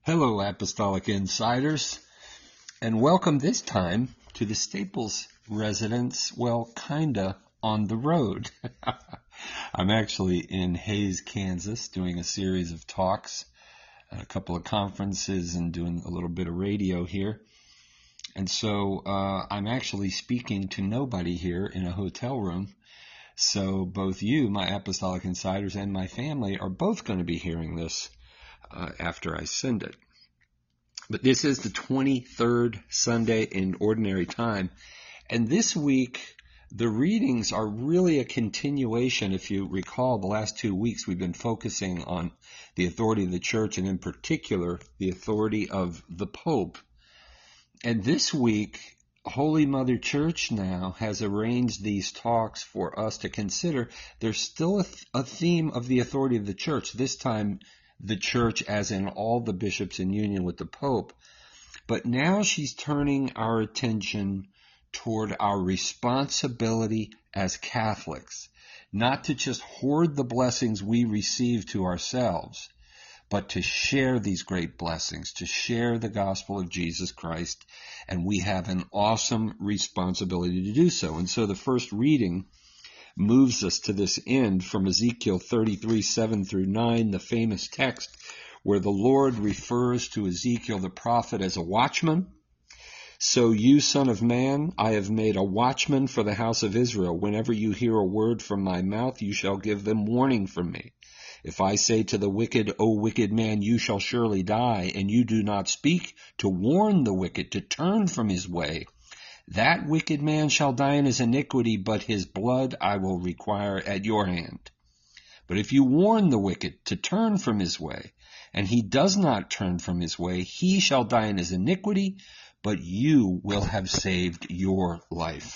Hello, Apostolic Insiders, and welcome this time to the Staples residence, well, kinda on the road. I'm actually in Hays, Kansas, doing a series of talks at a couple of conferences and doing a little bit of radio here. And so I'm actually speaking to nobody here in a hotel room. So both you, my Apostolic Insiders, and my family are both going to be hearing this after I send it. But this is the 23rd Sunday in Ordinary Time. And this week, the readings are really a continuation. If you recall, the last 2 weeks we've been focusing on the authority of the church, and in particular, the authority of the Pope. And this week, Holy Mother Church now has arranged these talks for us to consider. There's still a theme of the authority of the church, this time the church as in all the bishops in union with the Pope. But now she's turning our attention toward our responsibility as Catholics, not to just hoard the blessings we receive to ourselves, but to share these great blessings, to share the gospel of Jesus Christ, and we have an awesome responsibility to do so. And so the first reading moves us to this end from Ezekiel 33, 7 through 9, the famous text where the Lord refers to Ezekiel the prophet as a watchman. So you, son of man, I have made a watchman for the house of Israel. Whenever you hear a word from my mouth, you shall give them warning from me. If I say to the wicked, O wicked man, you shall surely die, and you do not speak to warn the wicked to turn from his way, that wicked man shall die in his iniquity, but his blood I will require at your hand. But if you warn the wicked to turn from his way, and he does not turn from his way, he shall die in his iniquity, but you will have saved your life.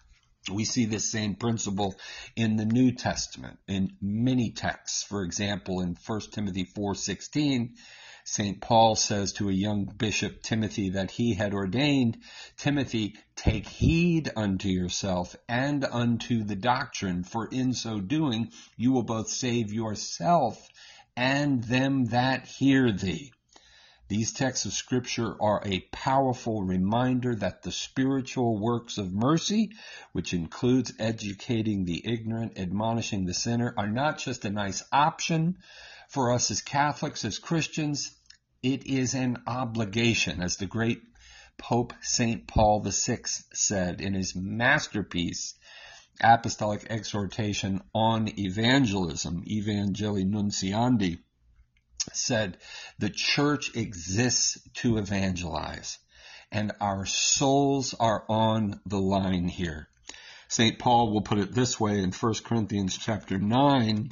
We see this same principle in the New Testament in many texts. For example, in 1 Timothy 4:16, St. Paul says to a young bishop, Timothy, that he had ordained, Timothy, take heed unto yourself and unto the doctrine, for in so doing you will both save yourself and them that hear thee. These texts of Scripture are a powerful reminder that the spiritual works of mercy, which includes educating the ignorant, admonishing the sinner, are not just a nice option for us as Catholics, as Christians. It is an obligation, as the great Pope St. Paul VI said in his masterpiece, Apostolic Exhortation on Evangelism, Evangelii Nunciandi, said, the church exists to evangelize, and our souls are on the line here. St. Paul will put it this way in 1 Corinthians chapter 9,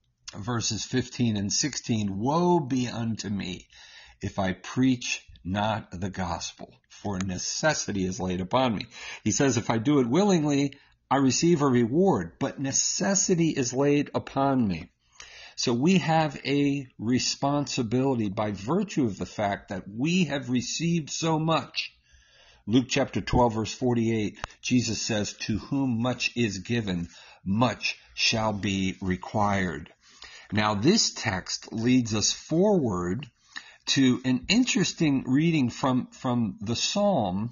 verses 15 and 16, woe be unto me if I preach not the gospel, for necessity is laid upon me. He says, if I do it willingly, I receive a reward, but necessity is laid upon me. So we have a responsibility by virtue of the fact that we have received so much. Luke chapter 12, verse 48, Jesus says, to whom much is given, much shall be required. Now this text leads us forward to an interesting reading from the Psalm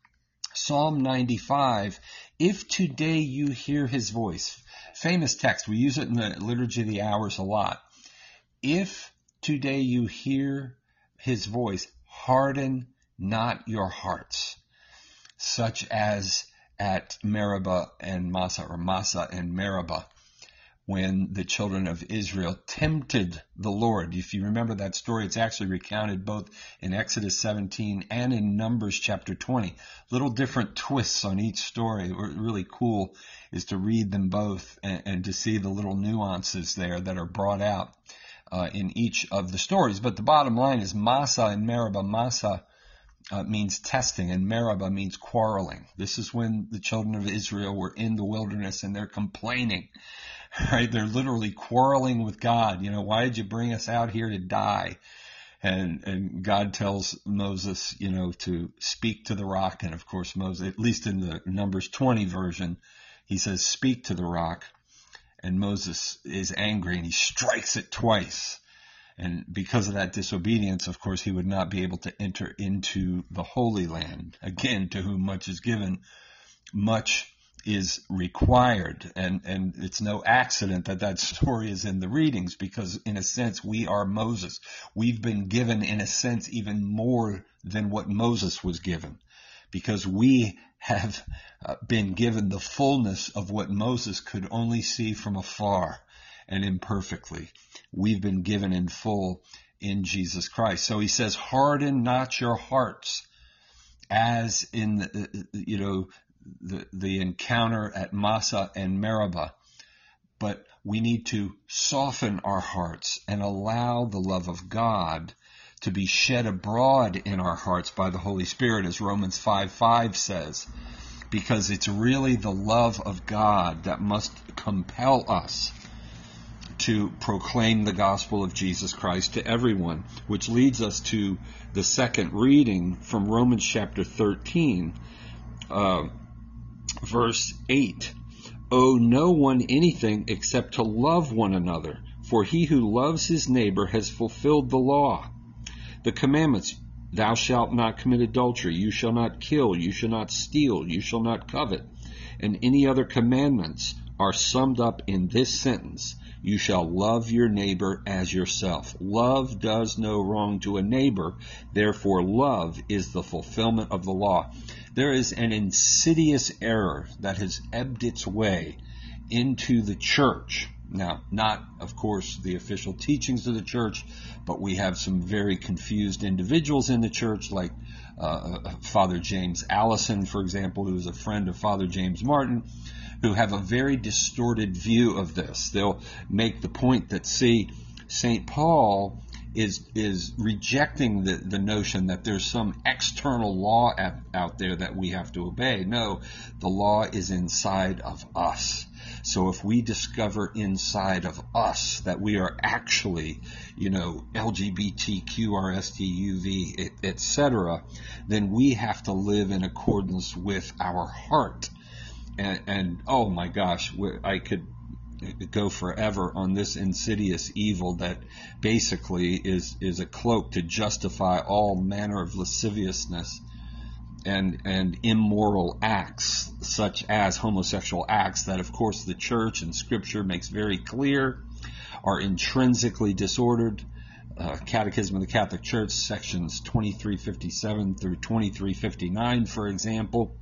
95, if today you hear his voice. Famous text. We use it in the Liturgy of the Hours a lot. If today you hear his voice, harden not your hearts, such as at Meribah and Massa, or Massa and Meribah, when the children of Israel tempted the Lord. If you remember that story, it's actually recounted both in Exodus 17 and in Numbers chapter 20. Little different twists on each story. Really cool is to read them both and to see the little nuances there that are brought out in each of the stories. But the bottom line is Massa and Meribah. Massa means testing, and Meribah means quarreling. This is when the children of Israel were in the wilderness and they're complaining. Right? They're literally quarreling with God. You know, why did you bring us out here to die? And God tells Moses, you know, to speak to the rock. And of course, Moses, at least in the Numbers 20 version, he says, speak to the rock. And Moses is angry and he strikes it twice. And because of that disobedience, of course, he would not be able to enter into the Holy Land. Again, to whom much is given, much is required. And it's no accident that that story is in the readings, because in a sense, we are Moses. We've been given, in a sense, even more than what Moses was given, because we have been given the fullness of what Moses could only see from afar and imperfectly. We've been given in full in Jesus Christ. So he says, harden not your hearts, as in the encounter at Massa and Meribah, but we need to soften our hearts and allow the love of God to be shed abroad in our hearts by the Holy Spirit, as Romans 5:5 says, because it's really the love of God that must compel us to proclaim the gospel of Jesus Christ to everyone, which leads us to the second reading from Romans chapter 13, verse 8. Owe no one anything except to love one another, for he who loves his neighbor has fulfilled the law. The commandments, thou shalt not commit adultery, you shall not kill, you shall not steal, you shall not covet, and any other commandments are summed up in this sentence: you shall love your neighbor as yourself. Love does no wrong to a neighbor, therefore love is the fulfillment of the law. There is an insidious error that has ebbed its way into the church. Now, not, of course, the official teachings of the church, but we have some very confused individuals in the church, like Father James Allison, for example, who is a friend of Father James Martin, who have a very distorted view of this. They'll make the point that, see, St. Paul is rejecting the notion that there's some external law out there that we have to obey. No, the law is inside of us. So if we discover inside of us that we are actually, LGBTQRSTUV, etc., then we have to live in accordance with our heart. And oh my gosh, I could go forever on this insidious evil that basically is a cloak to justify all manner of lasciviousness and immoral acts, such as homosexual acts, that of course the church and scripture makes very clear are intrinsically disordered. Catechism of the Catholic Church, sections 2357 through 2359, for example.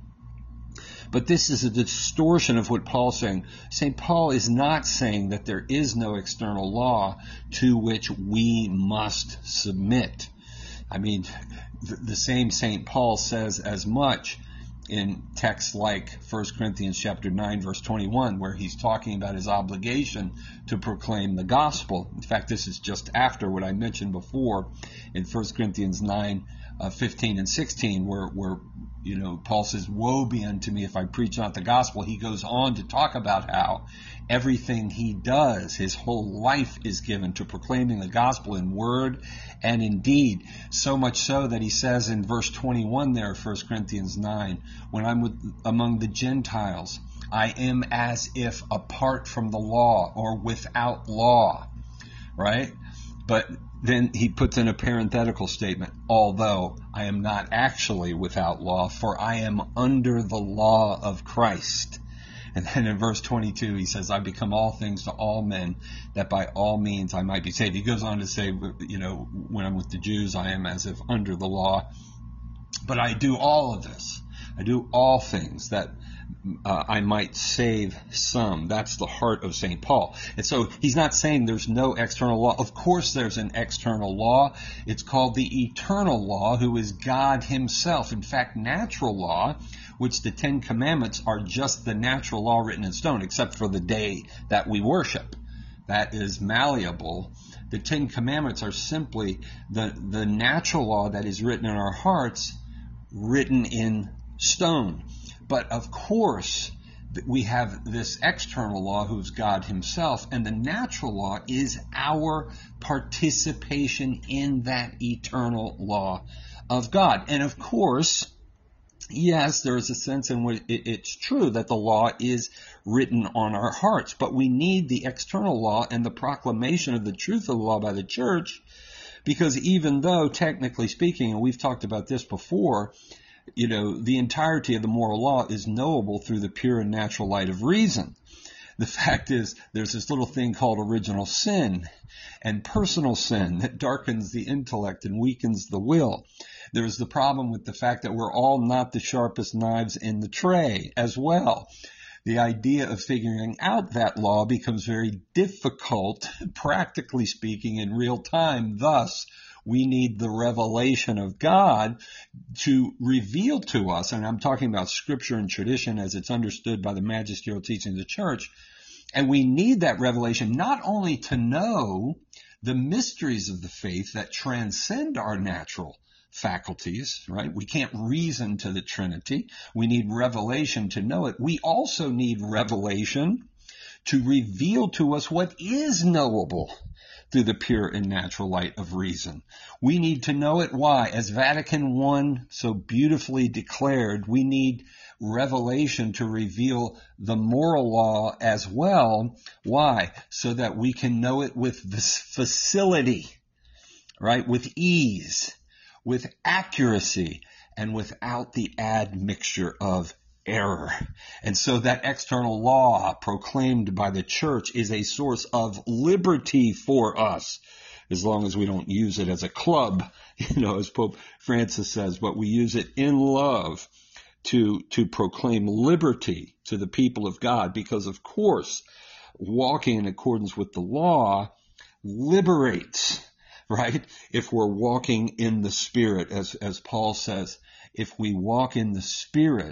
But this is a distortion of what Paul's saying. St. Paul is not saying that there is no external law to which we must submit. I mean, the same St. Paul says as much in texts like 1 Corinthians chapter 9, verse 21, where he's talking about his obligation to proclaim the gospel. In fact, this is just after what I mentioned before in 1 Corinthians 9, 15 and 16, where Paul says, woe be unto me if I preach not the gospel. He goes on to talk about how everything he does, his whole life is given to proclaiming the gospel in word and in deed. So much so that he says in verse 21 there, 1 Corinthians 9, when I'm among the Gentiles, I am as if apart from the law or without law, right? But then he puts in a parenthetical statement, although I am not actually without law, for I am under the law of Christ. And then in verse 22, he says, I become all things to all men, that by all means I might be saved. He goes on to say, when I'm with the Jews, I am as if under the law. But I do all of this. I do all things that I might save some. That's the heart of St. Paul. And so he's not saying there's no external law. Of course there's an external law. It's called the eternal law, who is God himself. In fact, natural law, which the 10 Commandments are just the natural law written in stone, except for the day that we worship. That is malleable. The 10 Commandments are simply the natural law that is written in our hearts, written in stone. But of course, we have this external law, who's God himself, and the natural law is our participation in that eternal law of God. And of course, Yes, there is a sense in which it's true that the law is written on our hearts, but we need the external law and the proclamation of the truth of the law by the church, because even though, technically speaking, and we've talked about this before, the entirety of the moral law is knowable through the pure and natural light of reason. The fact is, there's this little thing called original sin and personal sin that darkens the intellect and weakens the will. There's the problem with the fact that we're all not the sharpest knives in the tray as well. The idea of figuring out that law becomes very difficult, practically speaking, in real time. Thus, we need the revelation of God to reveal to us, and I'm talking about scripture and tradition as it's understood by the magisterial teaching of the church, and we need that revelation not only to know the mysteries of the faith that transcend our natural faculties, right? We can't reason to the Trinity. We need revelation to know it. We also need revelation to reveal to us what is knowable through the pure and natural light of reason. We need to know it. Why? As Vatican I so beautifully declared, we need revelation to reveal the moral law as well. Why? So that we can know it with this facility, right? With ease, with accuracy, and without the admixture of error. And so that external law proclaimed by the church is a source of liberty for us, as long as we don't use it as a club, as Pope Francis says, but we use it in love to proclaim liberty to the people of God, because of course, walking in accordance with the law liberates, right? If we're walking in the Spirit, as Paul says, if we walk in the Spirit,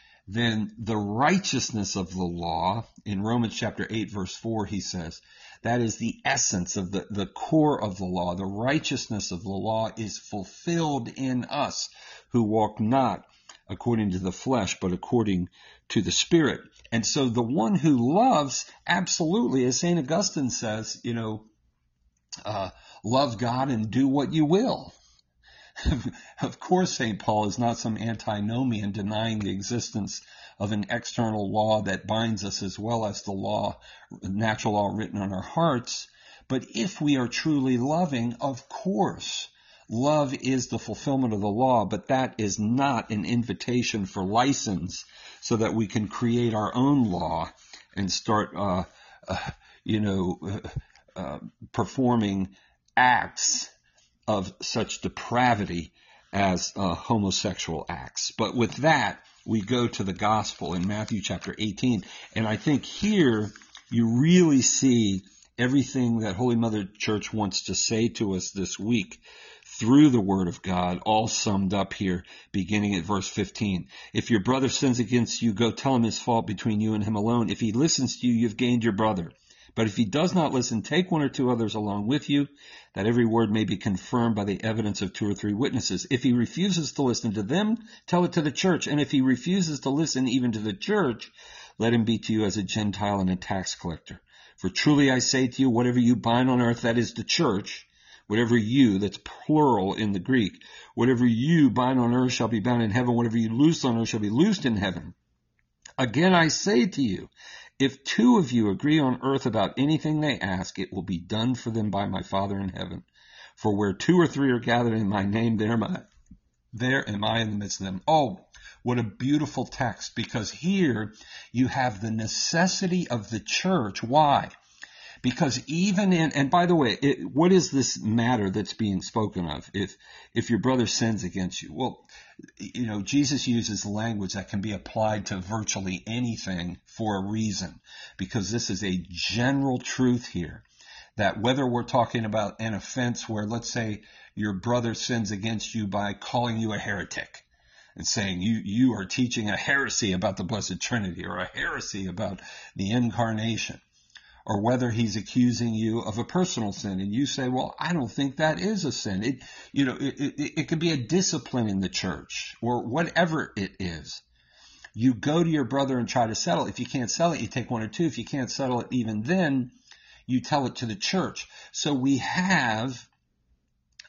then the righteousness of the law, in Romans chapter 8, verse 4, he says, that is the essence of the core of the law. The righteousness of the law is fulfilled in us who walk not according to the flesh, but according to the Spirit. And so the one who loves, absolutely, as St. Augustine says, love God and do what you will. Of course, St. Paul is not some antinomian denying the existence of an external law that binds us as well as the natural law written on our hearts. But if we are truly loving, of course, love is the fulfillment of the law, but that is not an invitation for license so that we can create our own law and start, performing acts of such depravity as homosexual acts. But with that, we go to the gospel in Matthew chapter 18. And I think here you really see everything that Holy Mother Church wants to say to us this week through the Word of God, all summed up here, beginning at verse 15. If your brother sins against you, go tell him his fault between you and him alone. If he listens to you, you've gained your brother. But if he does not listen, take one or two others along with you, that every word may be confirmed by the evidence of 2 or 3 witnesses. If he refuses to listen to them, tell it to the church. And if he refuses to listen even to the church, let him be to you as a Gentile and a tax collector. For truly I say to you, whatever you bind on earth, that is the church, whatever you, that's plural in the Greek, whatever you bind on earth shall be bound in heaven, whatever you loose on earth shall be loosed in heaven. Again I say to you, if 2 of you agree on earth about anything they ask, it will be done for them by my Father in heaven. For where 2 or 3 are gathered in my name, there am I in the midst of them. Oh, what a beautiful text, because here you have the necessity of the church. Why? Because even in, and by the way, what is this matter that's being spoken of? If your brother sins against you, well, Jesus uses language that can be applied to virtually anything for a reason, because this is a general truth here, that whether we're talking about an offense where, let's say, your brother sins against you by calling you a heretic and saying you are teaching a heresy about the Blessed Trinity or a heresy about the Incarnation, or whether he's accusing you of a personal sin and you say, well, I don't think that is a sin. It could be a discipline in the church or whatever it is. You go to your brother and try to settle. If you can't settle it, you take 1 or 2. If you can't settle it even then, you tell it to the church. So we have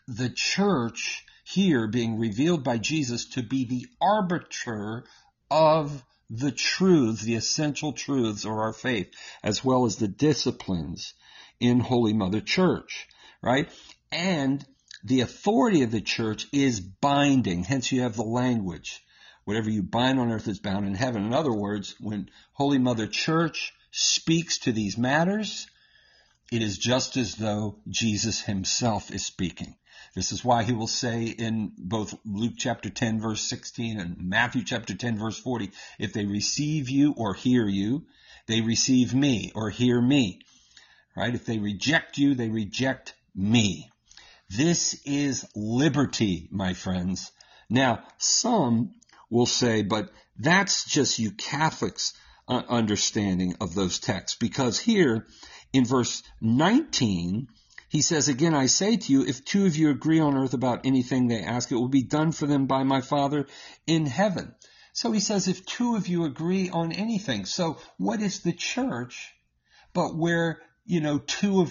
the church here being revealed by Jesus to be the arbiter of the truths, the essential truths of our faith, as well as the disciplines in Holy Mother Church, right? And the authority of the church is binding. Hence you have the language. Whatever you bind on earth is bound in heaven. In other words, when Holy Mother Church speaks to these matters, it is just as though Jesus himself is speaking. This is why he will say in both Luke chapter 10 verse 16 and Matthew chapter 10 verse 40, if they receive you or hear you, they receive me or hear me. Right? If they reject you, they reject me. This is liberty, my friends. Now, some will say, but that's just you Catholics' understanding of those texts, because here in verse 19, he says, again, I say to you, if two of you agree on earth about anything they ask, it will be done for them by my Father in heaven. So he says, if two of you agree on anything. So what is the church but where, two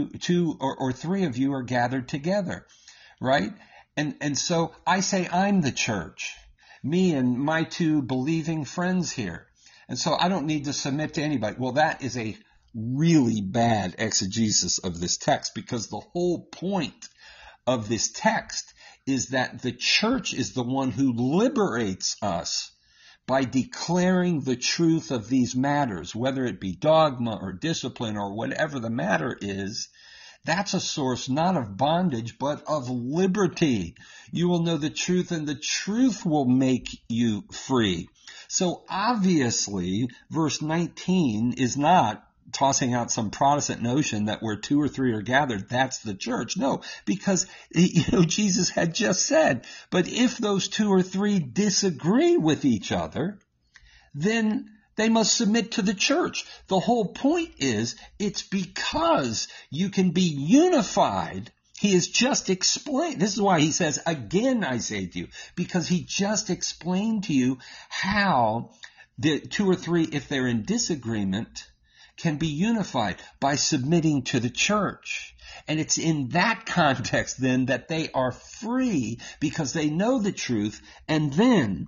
or three of you are gathered together, right? And so I say I'm the church, me and my two believing friends here. And so I don't need to submit to anybody. Well, that is a really bad exegesis of this text, because the whole point of this text is that the church is the one who liberates us by declaring the truth of these matters, whether it be dogma or discipline or whatever the matter is. That's a source not of bondage, but of liberty. You will know the truth, and the truth will make you free. So obviously, verse 19 is not tossing out some Protestant notion that where two or three are gathered, that's the church. No, because, Jesus had just said, but if those two or three disagree with each other, then they must submit to the church. The whole point is, it's because you can be unified. He has just explained. This is why he says, again, I say to you, because he just explained to you how the two or three, if they're in disagreement, can be unified by submitting to the church. And it's in that context then that they are free, because they know the truth. And then,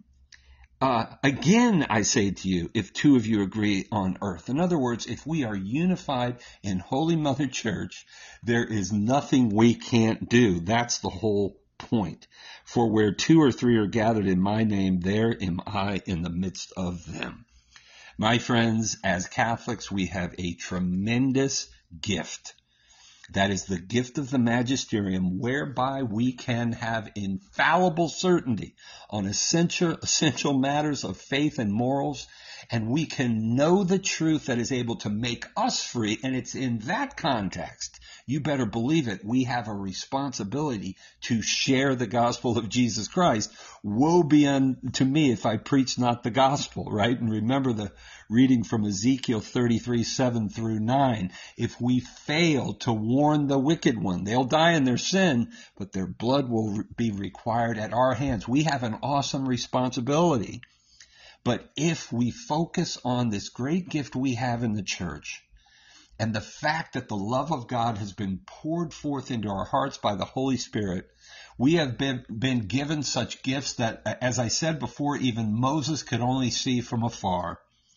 again, I say to you, if two of you agree on earth. In other words, if we are unified in Holy Mother Church, there is nothing we can't do. That's the whole point. For where two or three are gathered in my name, there am I in the midst of them. My friends, as Catholics, we have a tremendous gift. That is the gift of the magisterium, whereby we can have infallible certainty on essential matters of faith and morals, and we can know the truth that is able to make us free. And it's in that context, you better believe it, we have a responsibility to share the gospel of Jesus Christ. Woe be unto me if I preach not the gospel, right? And remember the reading from Ezekiel 33, 7 through 9. If we fail to warn the wicked one, they'll die in their sin, but their blood will be required at our hands. We have an awesome responsibility. But if we focus on this great gift we have in the church, and the fact that the love of God has been poured forth into our hearts by the Holy Spirit, we have been given such gifts that, as I said before, even Moses could only see from afar.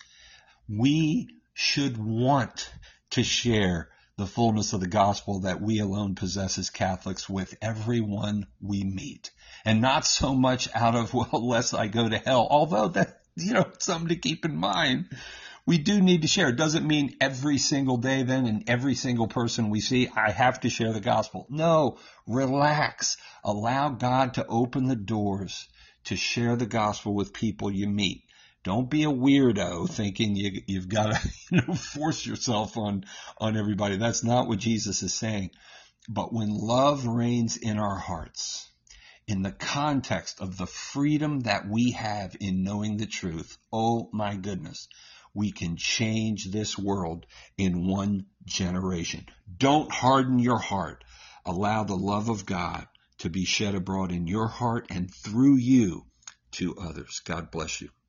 We should want to share the fullness of the gospel that we alone possess as Catholics with everyone we meet. And not so much out of, well, lest I go to hell, although that, something to keep in mind. We do need to share. It doesn't mean every single day then and every single person we see, I have to share the gospel. No, relax. Allow God to open the doors to share the gospel with people you meet. Don't be a weirdo thinking you've got to force yourself on everybody. That's not what Jesus is saying. But when love reigns in our hearts, in the context of the freedom that we have in knowing the truth, oh my goodness, we can change this world in one generation. Don't harden your heart. Allow the love of God to be shed abroad in your heart and through you to others. God bless you.